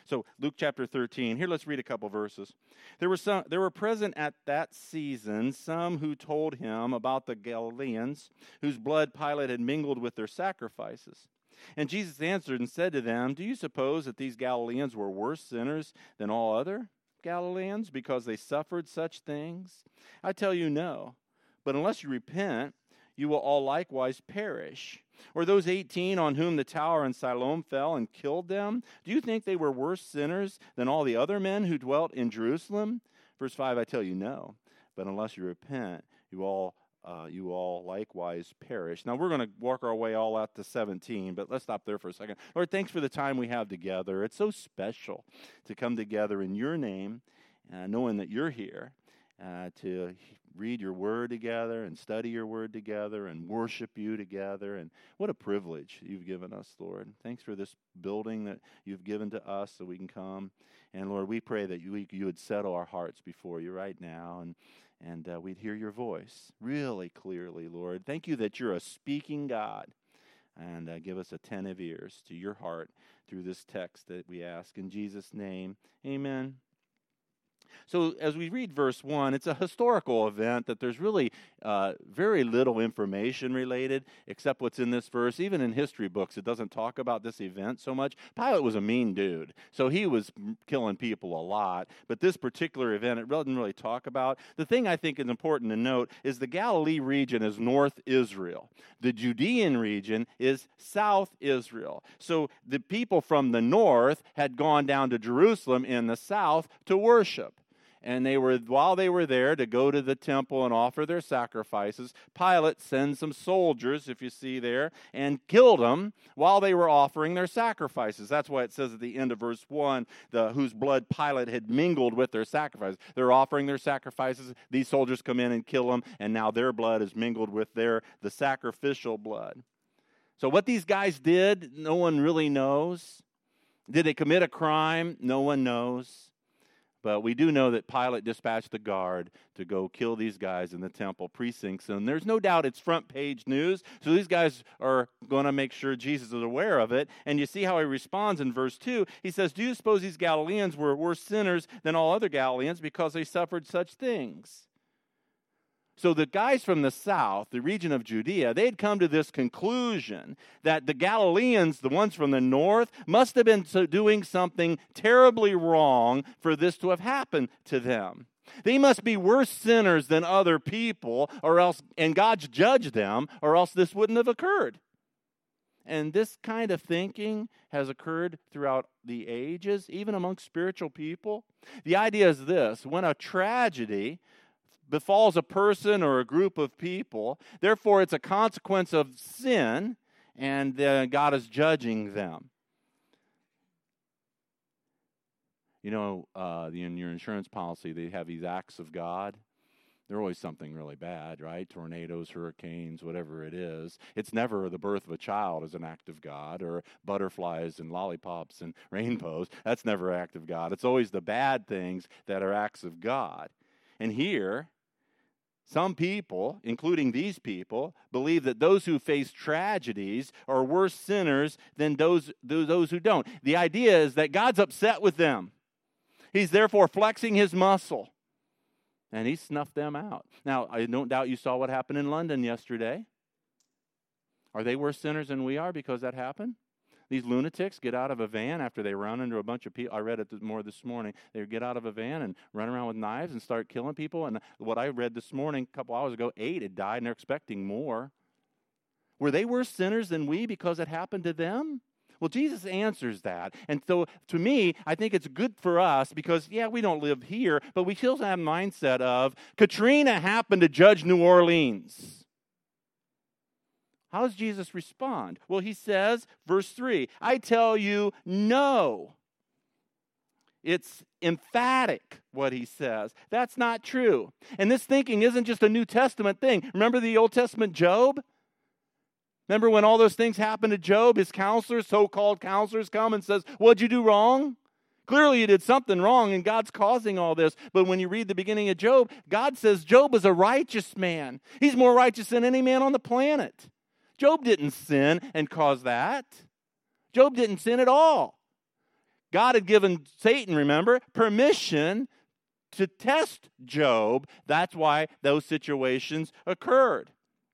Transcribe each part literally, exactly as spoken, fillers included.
So Luke chapter thirteen. Here, let's read a couple verses. There were some. There were present at that season some who told him about the Galileans, whose blood Pilate had mingled with their sacrifices. And Jesus answered and said to them, "Do you suppose that these Galileans were worse sinners than all other Galileans because they suffered such things? I tell you, no. But unless you repent, you will all likewise perish. Or those eighteen on whom the tower in Siloam fell and killed them, do you think they were worse sinners than all the other men who dwelt in Jerusalem?" Verse five, I tell you, no. But unless you repent, you all uh, you all likewise perish. Now, we're going to work our way all out to seventeen, but let's stop there for a second. Lord, thanks for the time we have together. It's so special to come together in your name, uh, knowing that you're here, uh, to read your word together and study your word together and worship you together. And what a privilege you've given us, Lord. Thanks for this building that you've given to us so we can come. And Lord, we pray that you, you would settle our hearts before you right now, and and uh, we'd hear your voice really clearly, Lord. Thank you that you're a speaking God, and uh, give us attentive ears to your heart through this text that we ask in Jesus' name. Amen. So as we read verse one, it's a historical event that there's really uh, very little information related except what's in this verse. Even in history books, it doesn't talk about this event so much. Pilate was a mean dude, so he was killing people a lot. But this particular event, it doesn't really talk about. The thing I think is important to note is the Galilee region is North Israel. The Judean region is South Israel. So the people from the north had gone down to Jerusalem in the south to worship. And they were, while they were there to go to the temple and offer their sacrifices, Pilate sends some soldiers, if you see there, and killed them while they were offering their sacrifices. That's why it says at the end of verse one, the, whose blood Pilate had mingled with their sacrifices. They're offering their sacrifices. These soldiers come in and kill them, and now their blood is mingled with their the sacrificial blood. So what these guys did, no one really knows. Did they commit a crime? No one knows. But we do know that Pilate dispatched the guard to go kill these guys in the temple precincts. And there's no doubt it's front page news. So these guys are going to make sure Jesus is aware of it. And you see how he responds in verse two. He says, "Do you suppose these Galileans were worse sinners than all other Galileans because they suffered such things?" So the guys from the south, the region of Judea, they'd come to this conclusion that the Galileans, the ones from the north, must have been doing something terribly wrong for this to have happened to them. They must be worse sinners than other people, or else, and God's judged them, or else this wouldn't have occurred. And this kind of thinking has occurred throughout the ages, even among spiritual people. The idea is this: when a tragedy befalls a person or a group of people, therefore it's a consequence of sin, and uh, God is judging them. You know, uh, in your insurance policy, they have these acts of God. They're always something really bad, right? Tornadoes, hurricanes, whatever it is. It's never the birth of a child as an act of God, or butterflies and lollipops and rainbows. That's never an act of God. It's always the bad things that are acts of God. And here, some people, including these people, believe that those who face tragedies are worse sinners than those, those who don't. The idea is that God's upset with them. He's therefore flexing his muscle, and he snuffed them out. Now, I don't doubt you saw what happened in London yesterday. Are they worse sinners than we are because that happened? These lunatics get out of a van after they run into a bunch of people. I read it more this morning. They get out of a van and run around with knives and start killing people. And what I read this morning, a couple hours ago, eight had died, and they're expecting more. Were they worse sinners than we because it happened to them? Well, Jesus answers that. And so, to me, I think it's good for us because, yeah, we don't live here, but we still have a mindset of, Katrina happened to judge New Orleans. How does Jesus respond? Well, he says, verse three, I tell you, no. It's emphatic what he says. That's not true. And this thinking isn't just a New Testament thing. Remember the Old Testament Job? Remember when all those things happened to Job? His counselors, so-called counselors, come and says, what'd you do wrong? Clearly you did something wrong, and God's causing all this. But when you read the beginning of Job, God says Job is a righteous man. He's more righteous than any man on the planet. Job didn't sin and cause that. Job didn't sin at all. God had given Satan, remember, permission to test Job. That's why those situations occurred.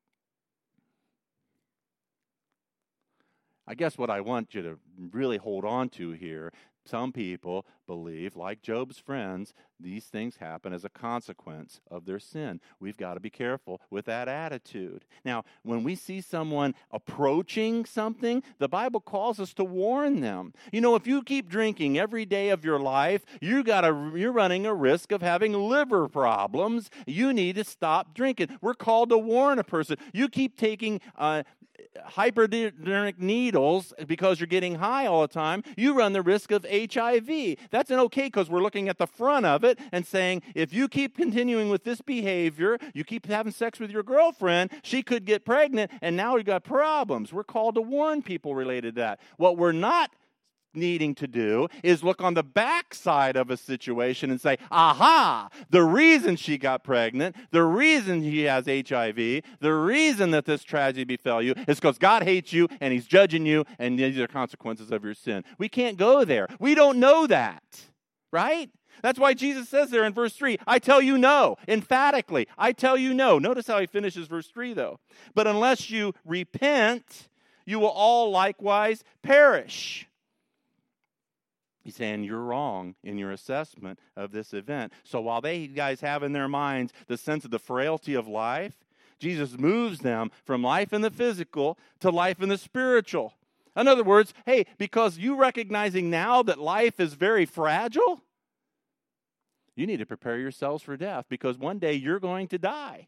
I guess what I want you to really hold on to here, some people believe, like Job's friends, these things happen as a consequence of their sin. We've got to be careful with that attitude. Now, when we see someone approaching something, the Bible calls us to warn them. You know, if you keep drinking every day of your life, you got a, you're running a risk of having liver problems. You need to stop drinking. We're called to warn a person. You keep taking uh, hypodermic needles because you're getting high all the time, you run the risk of H I V. That's an okay because we're looking at the front of it and saying, if you keep continuing with this behavior, you keep having sex with your girlfriend, she could get pregnant, and now we've got problems. We're called to warn people related to that. What we're not needing to do is look on the backside of a situation and say, aha, the reason she got pregnant, the reason he has H I V, the reason that this tragedy befell you is because God hates you and he's judging you and these are consequences of your sin. We can't go there. We don't know that, right? That's why Jesus says there in verse three, I tell you no, emphatically, I tell you no. Notice how he finishes verse three though. But unless you repent, you will all likewise perish. He's saying you're wrong in your assessment of this event. So while they guys have in their minds the sense of the frailty of life, Jesus moves them from life in the physical to life in the spiritual. In other words, hey, because you recognizing now that life is very fragile, you need to prepare yourselves for death because one day you're going to die.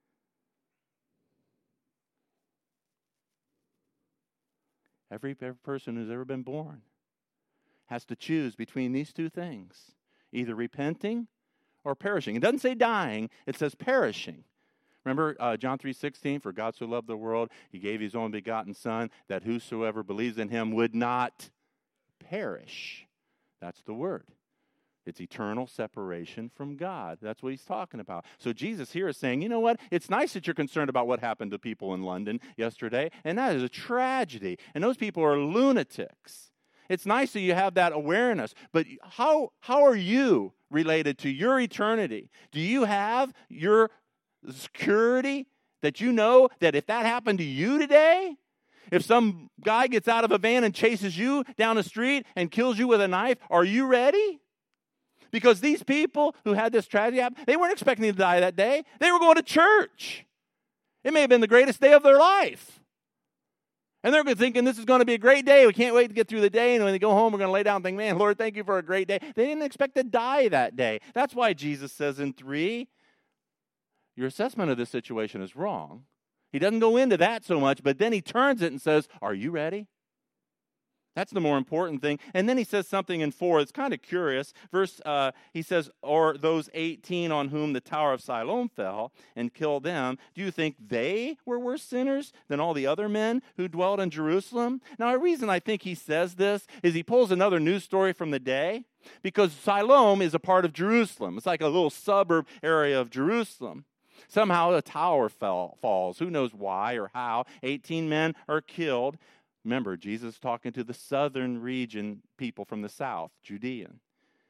Every, every person who's ever been born has to choose between these two things, either repenting or perishing. It doesn't say dying, it says perishing. Remember uh, John three sixteen, for God so loved the world, he gave his only begotten Son, that whosoever believes in him would not perish. That's the word. It's eternal separation from God. That's what he's talking about. So Jesus here is saying, you know what? It's nice that you're concerned about what happened to people in London yesterday, and that is a tragedy. And those people are lunatics. It's nice that you have that awareness, but how how are you related to your eternity? Do you have your security that you know that if that happened to you today, if some guy gets out of a van and chases you down the street and kills you with a knife, are you ready? Because these people who had this tragedy happen, they weren't expecting to die that day. They were going to church. It may have been the greatest day of their life. And they're thinking this is going to be a great day. We can't wait to get through the day. And when they go home, we're going to lay down and think, man, Lord, thank you for a great day. They didn't expect to die that day. That's why Jesus says in three, your assessment of this situation is wrong. He doesn't go into that so much, but then he turns it and says, are you ready? That's the more important thing. And then he says something in four. It's kind of curious. Verse, uh, he says, or those eighteen on whom the tower of Siloam fell and killed them, do you think they were worse sinners than all the other men who dwelled in Jerusalem? Now, a reason I think he says this is he pulls another news story from the day because Siloam is a part of Jerusalem. It's like a little suburb area of Jerusalem. Somehow a tower fell, falls. Who knows why or how? eighteen men are killed. Remember, Jesus is talking to the southern region people from the south, Judean.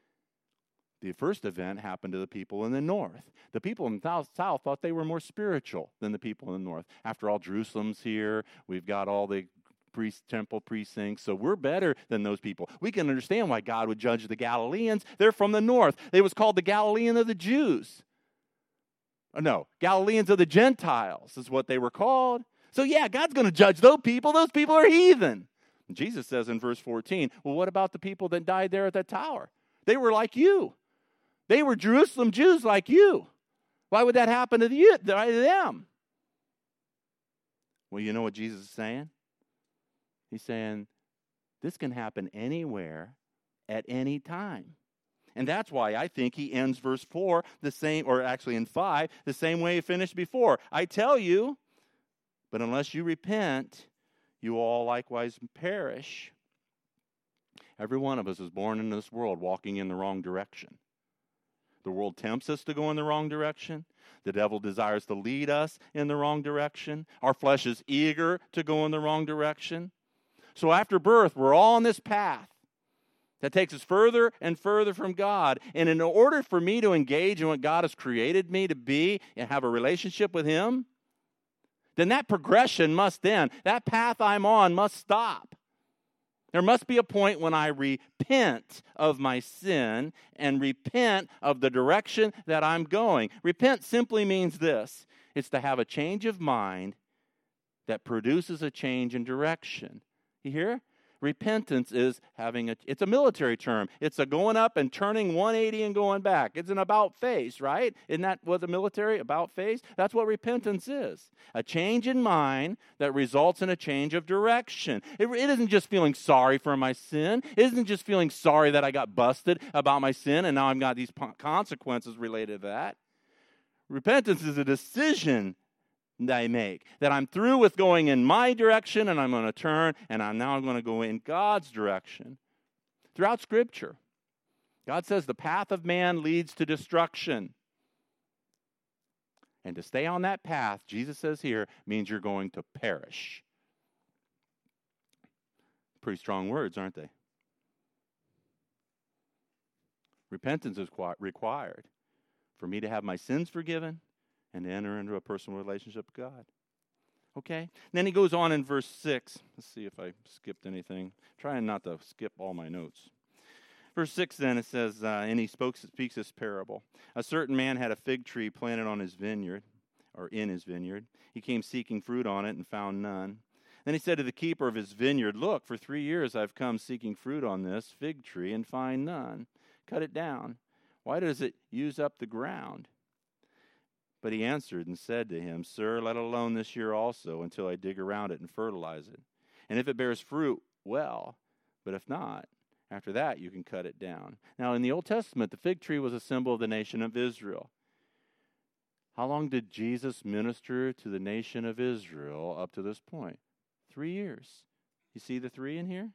The first event happened to the people in the north. The people in the south thought they were more spiritual than the people in the north. After all, Jerusalem's here. We've got all the priest, temple precincts, so we're better than those people. We can understand why God would judge the Galileans. They're from the north. They was called the Galilean of the Jews. No, Galileans of the Gentiles is what they were called. So yeah, God's going to judge those people. Those people are heathen. And Jesus says in verse fourteen, well, what about the people that died there at that tower? They were like you. They were Jerusalem Jews like you. Why would that happen to you, to them? Well, you know what Jesus is saying? He's saying this can happen anywhere at any time. And that's why I think he ends verse four the same, or actually in five, the same way he finished before. I tell you, but unless you repent, you will all likewise perish. Every one of us is born into this world walking in the wrong direction. The world tempts us to go in the wrong direction. The devil desires to lead us in the wrong direction. Our flesh is eager to go in the wrong direction. So after birth, we're all on this path. That takes us further and further from God. And in order for me to engage in what God has created me to be and have a relationship with Him, then that progression must end. That path I'm on must stop. There must be a point when I repent of my sin and repent of the direction that I'm going. Repent simply means this. It's to have a change of mind that produces a change in direction. You hear? Repentance is having a, it's a military term. It's a going up and turning one eighty and going back. It's an about face, right? Isn't that what the military, about face? That's what repentance is. A change in mind that results in a change of direction. It, it isn't just feeling sorry for my sin. It isn't just feeling sorry that I got busted about my sin and now I've got these consequences related to that. Repentance is a decision that I make, that I'm through with going in my direction and I'm going to turn and I'm now going to go in God's direction. Throughout Scripture, God says the path of man leads to destruction. And to stay on that path, Jesus says here, means you're going to perish. Pretty strong words, aren't they? Repentance is required for me to have my sins forgiven and to enter into a personal relationship with God. Okay? Then he goes on in verse six. Let's see if I skipped anything. Trying not to skip all my notes. Verse six then, it says, uh, and he spoke, speaks this parable. A certain man had a fig tree planted on his vineyard, or in his vineyard. He came seeking fruit on it and found none. Then he said to the keeper of his vineyard, look, for three years I've come seeking fruit on this fig tree and find none. Cut it down. Why does it use up the ground? But he answered and said to him, Sir, let it alone this year also, until I dig around it and fertilize it. And if it bears fruit, well, but if not, after that you can cut it down. Now in the Old Testament, the fig tree was a symbol of the nation of Israel. How long did Jesus minister to the nation of Israel up to this point? Three years. You see the three in here?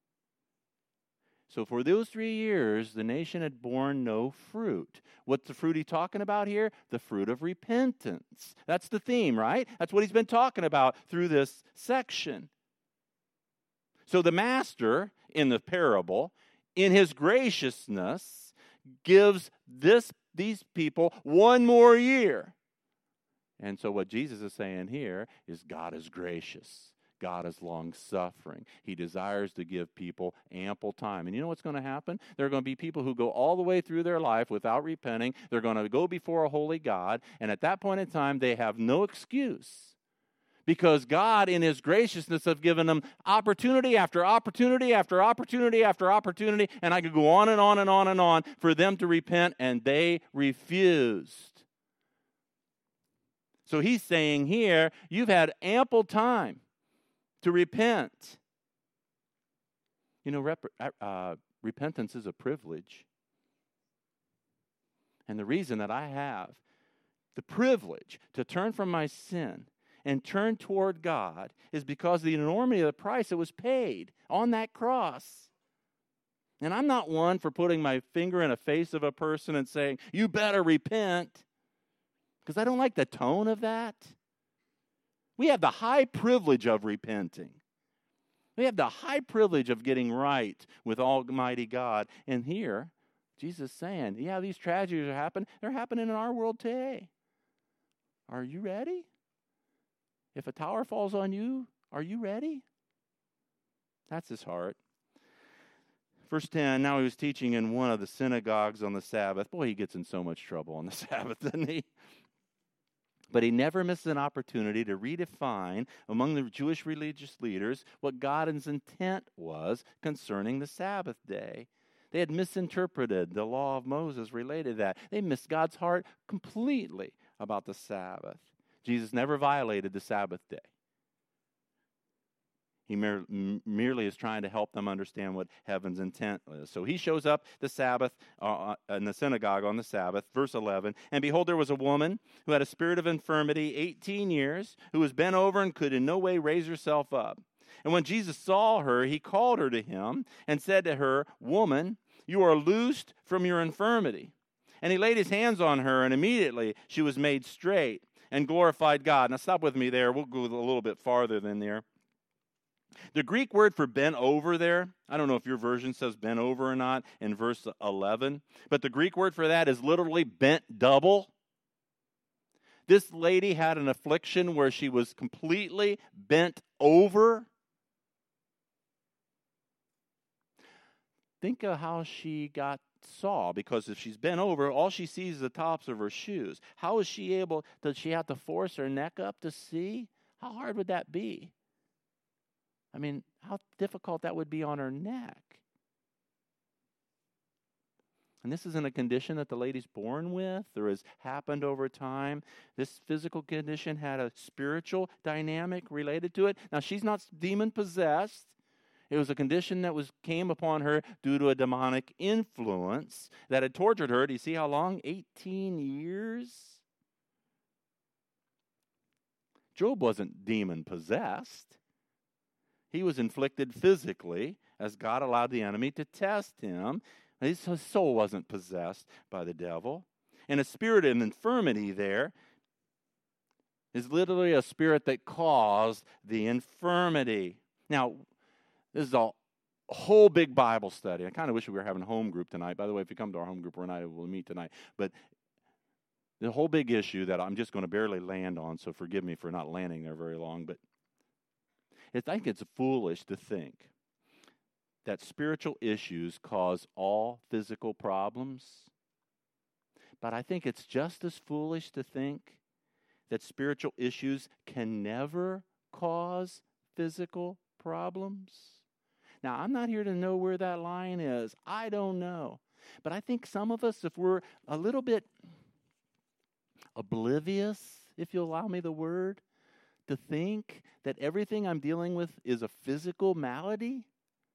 So for those three years, the nation had borne no fruit. What's the fruit he's talking about here? The fruit of repentance. That's the theme, right? That's what he's been talking about through this section. So the master in the parable, in his graciousness, gives this these people one more year. And so what Jesus is saying here is God is gracious. God is long-suffering. He desires to give people ample time. And you know what's going to happen? There are going to be people who go all the way through their life without repenting. They're going to go before a holy God. And at that point in time, they have no excuse. Because God, in His graciousness, have given them opportunity after opportunity after opportunity after opportunity. And I could go on and on and on and on for them to repent, and they refused. So He's saying here, you've had ample time to repent. You know, rep- uh, repentance is a privilege. And the reason that I have the privilege to turn from my sin and turn toward God is because of the enormity of the price that was paid on that cross. And I'm not one for putting my finger in the face of a person and saying, you better repent, because I don't like the tone of that. We have the high privilege of repenting. We have the high privilege of getting right with Almighty God. And here, Jesus is saying, yeah, these tragedies are happening. They're happening in our world today. Are you ready? If a tower falls on you, are you ready? That's his heart. Verse ten, now he was teaching in one of the synagogues on the Sabbath. Boy, he gets in so much trouble on the Sabbath, doesn't he? But he never missed an opportunity to redefine among the Jewish religious leaders what God's intent was concerning the Sabbath day. They had misinterpreted the law of Moses related to that. They missed God's heart completely about the Sabbath. Jesus never violated the Sabbath day. He mer- merely is trying to help them understand what heaven's intent is. So he shows up the Sabbath uh, in the synagogue on the Sabbath, verse eleven. And behold, there was a woman who had a spirit of infirmity eighteen years, who was bent over and could in no way raise herself up. And when Jesus saw her, he called her to him and said to her, Woman, you are loosed from your infirmity. And he laid his hands on her, and immediately she was made straight and glorified God. Now stop with me there. We'll go a little bit farther than there. The Greek word for bent over there, I don't know if your version says bent over or not in verse eleven, but the Greek word for that is literally bent double. This lady had an affliction where she was completely bent over. Think of how she got saw, because if she's bent over, all she sees is the tops of her shoes. How is she able, does she have to force her neck up to see? How hard would that be? I mean, how difficult that would be on her neck. And this isn't a condition that the lady's born with or has happened over time. This physical condition had a spiritual dynamic related to it. Now, she's not demon-possessed. It was a condition that was came upon her due to a demonic influence that had tortured her. Do you see how long? eighteen years? Job wasn't demon-possessed. He was inflicted physically as God allowed the enemy to test him. His soul wasn't possessed by the devil. And a spirit of infirmity there is literally a spirit that caused the infirmity. Now, this is a whole big Bible study. I kind of wish we were having a home group tonight. By the way, if you come to our home group, we're not able to meet tonight. But the whole big issue that I'm just going to barely land on, so forgive me for not landing there very long, but I think it's foolish to think that spiritual issues cause all physical problems. But I think it's just as foolish to think that spiritual issues can never cause physical problems. Now, I'm not here to know where that line is. I don't know. But I think some of us, if we're a little bit oblivious, if you'll allow me the word, to think that everything I'm dealing with is a physical malady,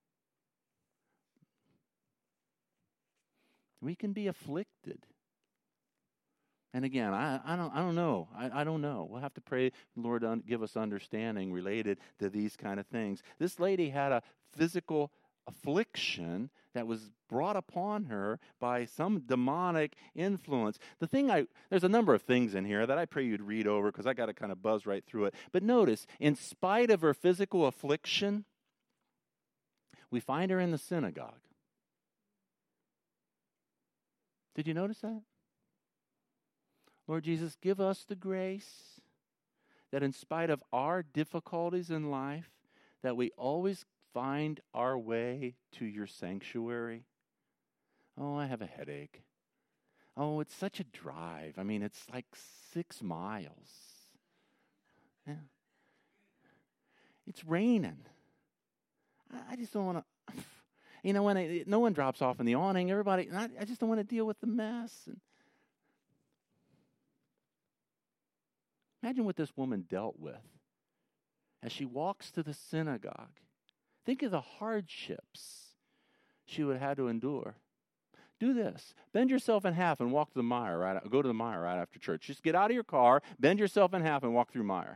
we can be afflicted. And again, I, I don't I don't know. I, I don't know. We'll have to pray, Lord, to give us understanding related to these kind of things. This lady had a physical affliction that was brought upon her by some demonic influence. The thing I, there's a number of things in here that I pray you'd read over because I got to kind of buzz right through it. But notice, in spite of her physical affliction, we find her in the synagogue. Did you notice that? Lord Jesus, give us the grace that in spite of our difficulties in life, that we always find our way to your sanctuary. Oh, I have a headache. Oh, it's such a drive. I mean, it's like six miles. Yeah. It's raining. I, I just don't want to, you know, when I, no one drops off in the awning, everybody, I, I just don't want to deal with the mess. And imagine what this woman dealt with as she walks to the synagogue. Think of the hardships she would have had to endure. Do this. Bend yourself in half and walk to the mire. Right, go to the mire right after church. Just get out of your car, bend yourself in half, and walk through mire.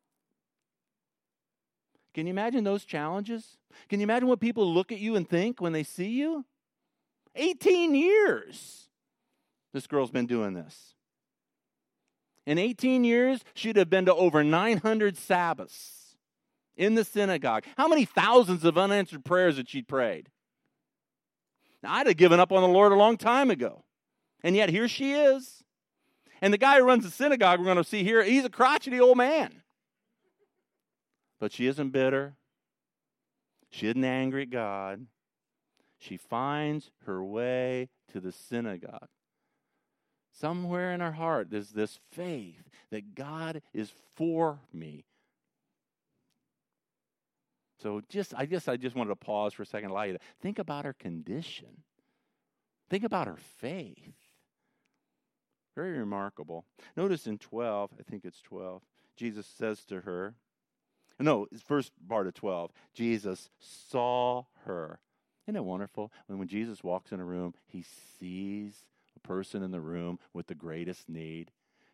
Can you imagine those challenges? Can you imagine what people look at you and think when they see you? eighteen years this girl's been doing this. In eighteen years, she'd have been to over nine hundred Sabbaths in the synagogue. How many thousands of unanswered prayers had she prayed? Now, I'd have given up on the Lord a long time ago. And yet here she is. And the guy who runs the synagogue, we're going to see here, he's a crotchety old man. But she isn't bitter. She isn't angry at God. She finds her way to the synagogue. Somewhere in her heart, there's this faith that God is for me. So just, I guess I just wanted to pause for a second and allow you to think about her condition. Think about her faith. Very remarkable. Notice in twelve, I think it's twelve, Jesus says to her, no, it's first part of twelve, Jesus saw her. Isn't it wonderful? When, when Jesus walks in a room, he sees a person in the room with the greatest need.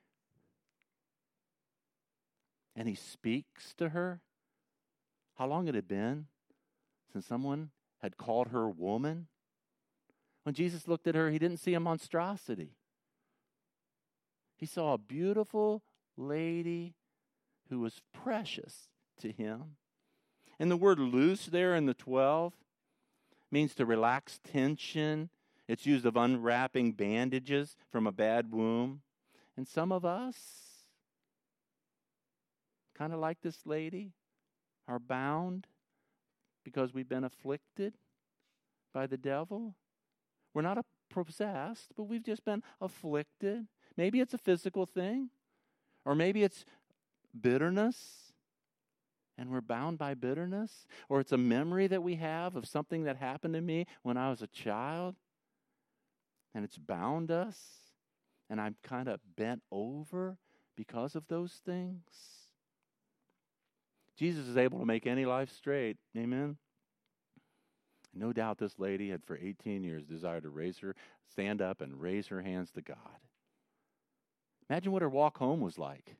And he speaks to her. How long had it been since someone had called her woman? When Jesus looked at her, he didn't see a monstrosity. He saw a beautiful lady who was precious to him. And the word loose there in the twelve means to relax tension. It's used of unwrapping bandages from a bad wound. And some of us, kind of like this lady, are bound because we've been afflicted by the devil. We're not possessed, but we've just been afflicted. Maybe it's a physical thing, or maybe it's bitterness, and we're bound by bitterness, or it's a memory that we have of something that happened to me when I was a child, and it's bound us, and I'm kind of bent over because of those things. Jesus is able to make any life straight. Amen? No doubt this lady had for eighteen years desired to raise her, stand up and raise her hands to God. Imagine what her walk home was like.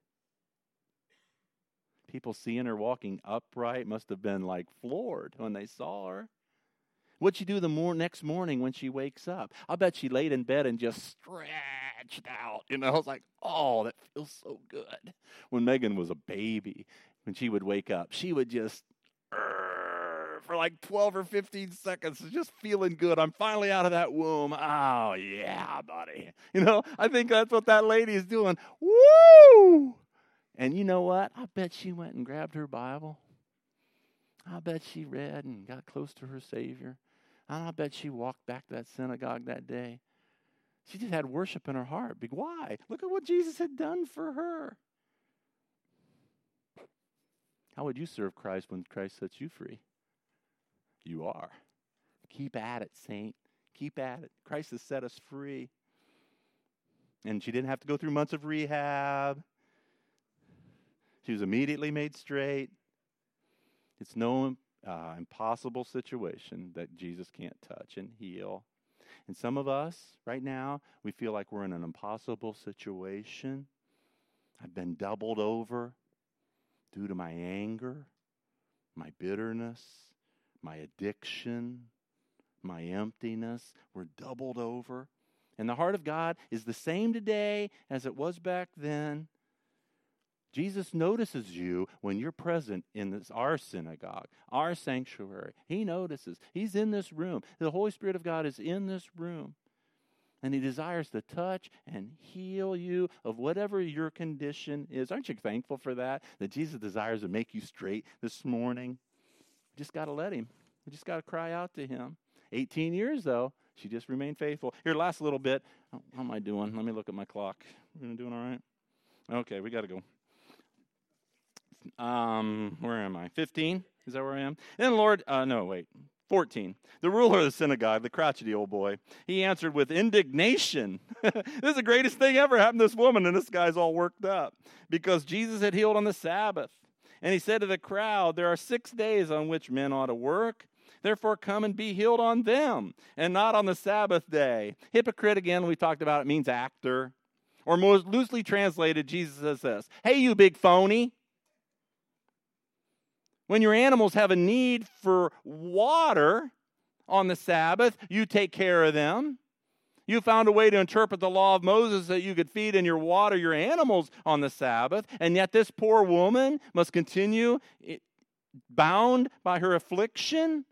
People seeing her walking upright must have been like floored when they saw her. What'd she do the more next morning when she wakes up? I'll bet she laid in bed and just stretched out. You know, I was like, oh, that feels so good. When Megan was a baby, when she would wake up, she would just for like twelve or fifteen seconds, just feeling good. I'm finally out of that womb. Oh, yeah, buddy. You know, I think that's what that lady is doing. Woo! And you know what? I bet she went and grabbed her Bible. I bet she read and got close to her Savior. And I bet she walked back to that synagogue that day. She just had worship in her heart. Why? Look at what Jesus had done for her. How would you serve Christ when Christ sets you free? You are. Keep at it, saint. Keep at it. Christ has set us free. And she didn't have to go through months of rehab. She was immediately made straight. It's no uh, impossible situation that Jesus can't touch and heal. And some of us, right now, we feel like we're in an impossible situation. I've been doubled over due to my anger, my bitterness, my addiction, my emptiness. We're doubled over. And the heart of God is the same today as it was back then. Jesus notices you when you're present in this, our synagogue, our sanctuary. He notices. He's in this room. The Holy Spirit of God is in this room. And He desires to touch and heal you of whatever your condition is. Aren't you thankful for that? That Jesus desires to make you straight this morning? You just got to let Him. You just got to cry out to Him. eighteen years, though, she just remained faithful. Here, last little bit. How am I doing? Let me look at my clock. We're doing all right? Okay, we got to go. Um, where am I? fifteen? Is that where I am? And the Lord, uh, no, wait. fourteen. The ruler of the synagogue, the crotchety old boy, he answered with indignation. This is the greatest thing ever happened to this woman, and this guy's all worked up. Because Jesus had healed on the Sabbath. And he said to the crowd, there are six days on which men ought to work. Therefore, come and be healed on them, and not on the Sabbath day. Hypocrite, again, we talked about, it means actor. Or most loosely translated, Jesus says this, hey, you big phony. When your animals have a need for water on the Sabbath, you take care of them. You found a way to interpret the law of Moses that you could feed and your water your animals on the Sabbath, and yet this poor woman must continue bound by her affliction.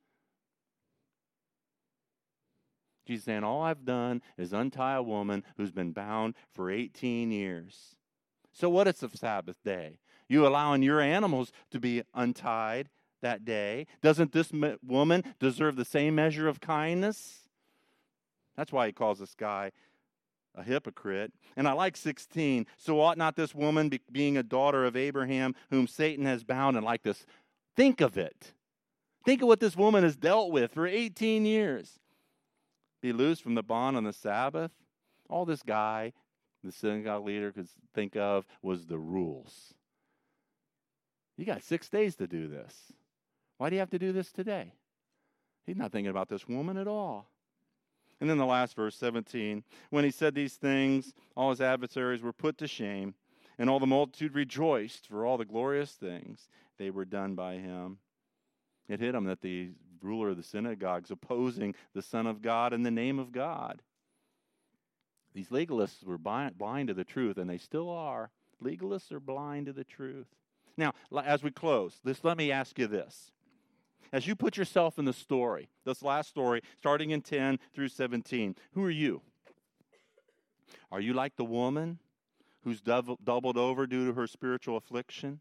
Jesus saying, all I've done is untie a woman who's been bound for eighteen years. So what is the Sabbath day? You allowing your animals to be untied that day. Doesn't this woman deserve the same measure of kindness? That's why he calls this guy a hypocrite. And I like sixteen. So ought not this woman, be, being a daughter of Abraham, whom Satan has bound, and like this, think of it. Think of what this woman has dealt with for eighteen years. Be loosed from the bond on the Sabbath. All this guy, the synagogue leader, could think of was the rules. You got six days to do this. Why do you have to do this today? He's not thinking about this woman at all. And then the last verse, seventeen. When he said these things, all his adversaries were put to shame, and all the multitude rejoiced for all the glorious things they were done by him. It hit him that the ruler of the synagogue is opposing the Son of God in the name of God. These legalists were blind to the truth, and they still are. Legalists are blind to the truth. Now, as we close, this, let me ask you this. As you put yourself in the story, this last story, starting in ten through seventeen, who are you? Are you like the woman who's doubled over due to her spiritual affliction?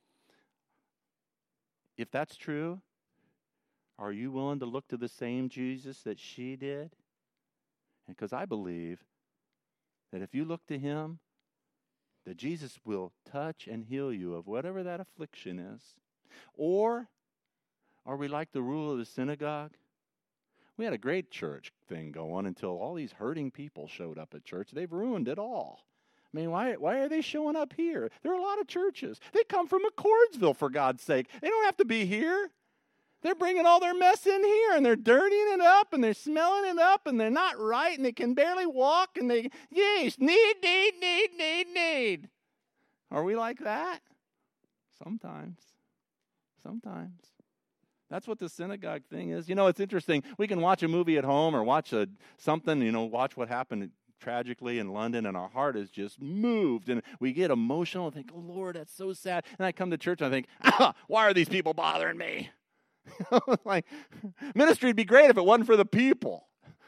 If that's true, are you willing to look to the same Jesus that she did? Because I believe that if you look to him, that Jesus will touch and heal you of whatever that affliction is. Or are we like the ruler of the synagogue? We had a great church thing going until all these hurting people showed up at church. They've ruined it all. I mean, why, why are they showing up here? There are a lot of churches. They come from McCordsville, for God's sake. They don't have to be here. They're bringing all their mess in here, and they're dirtying it up, and they're smelling it up, and they're not right, and they can barely walk, and they, yes, need, need, need, need, need. Are we like that? Sometimes. Sometimes. That's what the synagogue thing is. You know, it's interesting. We can watch a movie at home or watch a something, you know, watch what happened tragically in London, and our heart is just moved, and we get emotional and think, oh, Lord, that's so sad. And I come to church, and I think, ah, why are these people bothering me? Like, ministry would be great if it wasn't for the people.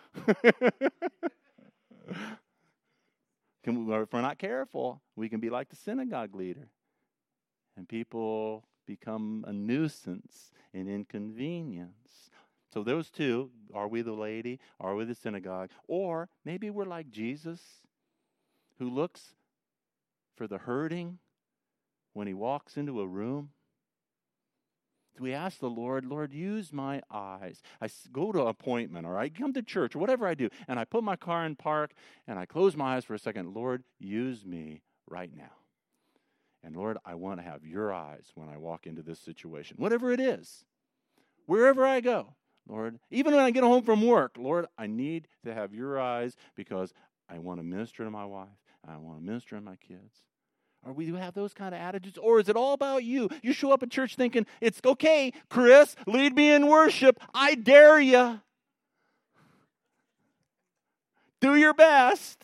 Can we, if we're not careful, we can be like the synagogue leader. And people become a nuisance and inconvenience. So those two, are we the lady? Are we the synagogue? Or maybe we're like Jesus, who looks for the hurting when he walks into a room. We ask the Lord, Lord, use my eyes. I go to an appointment, or I come to church, or whatever I do, and I put my car in park, and I close my eyes for a second. Lord, use me right now. And Lord, I want to have your eyes when I walk into this situation, whatever it is, wherever I go. Lord, even when I get home from work, Lord, I need to have your eyes because I want to minister to my wife. I want to minister to my kids. Or we do have those kind of attitudes? Or is it all about you? You show up at church thinking, it's okay, Chris, lead me in worship. I dare you. Do your best.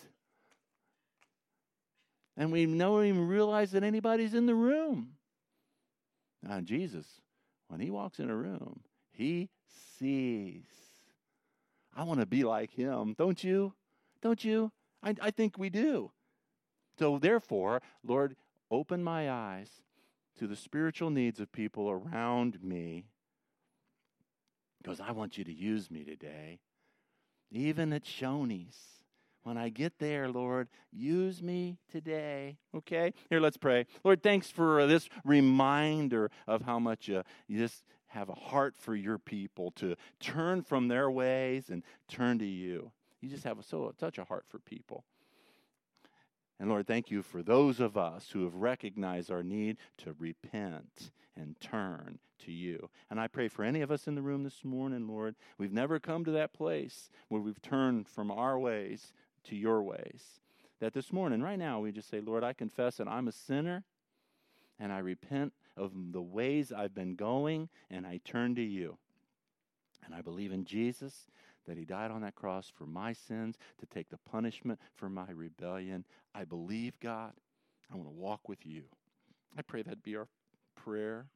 And we don't even realize that anybody's in the room. Now, Jesus, when he walks in a room, he sees. I want to be like him. Don't you? Don't you? I, I think we do. So therefore, Lord, open my eyes to the spiritual needs of people around me, because I want you to use me today. Even at Shoney's, when I get there, Lord, use me today. Okay? Here, let's pray. Lord, thanks for this reminder of how much uh, you just have a heart for your people to turn from their ways and turn to you. You just have a, so such a heart for people. And Lord, thank you for those of us who have recognized our need to repent and turn to you. And I pray for any of us in the room this morning, Lord, we've never come to that place where we've turned from our ways to your ways. That this morning, right now, we just say, Lord, I confess that I'm a sinner, and I repent of the ways I've been going, and I turn to you. And I believe in Jesus, that he died on that cross for my sins, to take the punishment for my rebellion. I believe, God, I want to walk with you. I pray that'd be our prayer.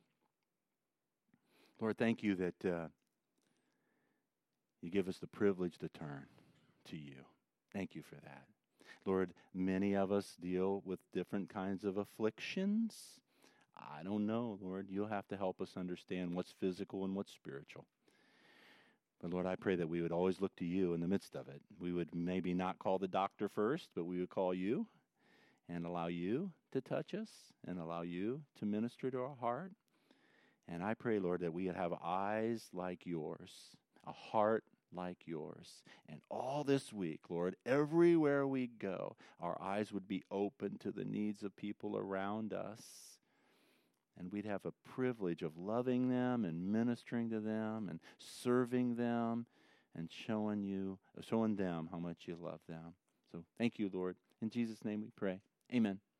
Lord, thank you that uh, you give us the privilege to turn to you. Thank you for that. Lord, many of us deal with different kinds of afflictions. I don't know, Lord. You'll have to help us understand what's physical and what's spiritual. But Lord, I pray that we would always look to you in the midst of it. We would maybe not call the doctor first, but we would call you and allow you to touch us and allow you to minister to our heart. And I pray, Lord, that we would have eyes like yours, a heart like yours. And all this week, Lord, everywhere we go, our eyes would be open to the needs of people around us. And we'd have a privilege of loving them and ministering to them and serving them and showing you, showing them how much you love them. So thank you, Lord. In Jesus' name we pray. Amen.